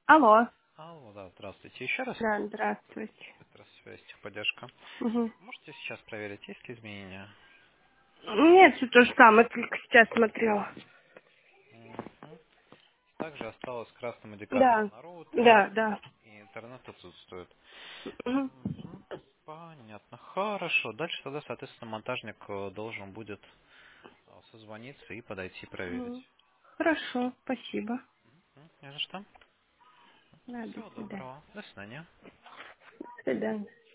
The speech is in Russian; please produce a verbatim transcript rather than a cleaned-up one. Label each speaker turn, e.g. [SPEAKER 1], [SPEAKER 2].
[SPEAKER 1] Алло.
[SPEAKER 2] Алло, да, здравствуйте еще раз.
[SPEAKER 1] Да, здравствуйте.
[SPEAKER 2] Быстросвязь, техподдержка.
[SPEAKER 1] Мгм.
[SPEAKER 2] Можете сейчас проверить, есть ли изменения?
[SPEAKER 1] Нет, все то же самое, только сейчас смотрела.
[SPEAKER 2] Мгм. Также осталось красным индикатором
[SPEAKER 1] Да,
[SPEAKER 2] на роутере,
[SPEAKER 1] да, да.
[SPEAKER 2] и интернет отсутствует.
[SPEAKER 1] Мгм.
[SPEAKER 2] Мгм. Понятно. Хорошо. Дальше тогда, соответственно, монтажник э, должен будет э, созвониться и подойти проверить.
[SPEAKER 1] Мгм. Хорошо, спасибо.
[SPEAKER 2] М, Не за что.
[SPEAKER 1] Да, до
[SPEAKER 2] Всего
[SPEAKER 1] свидания.
[SPEAKER 2] доброго. До свидания.
[SPEAKER 1] До свидания.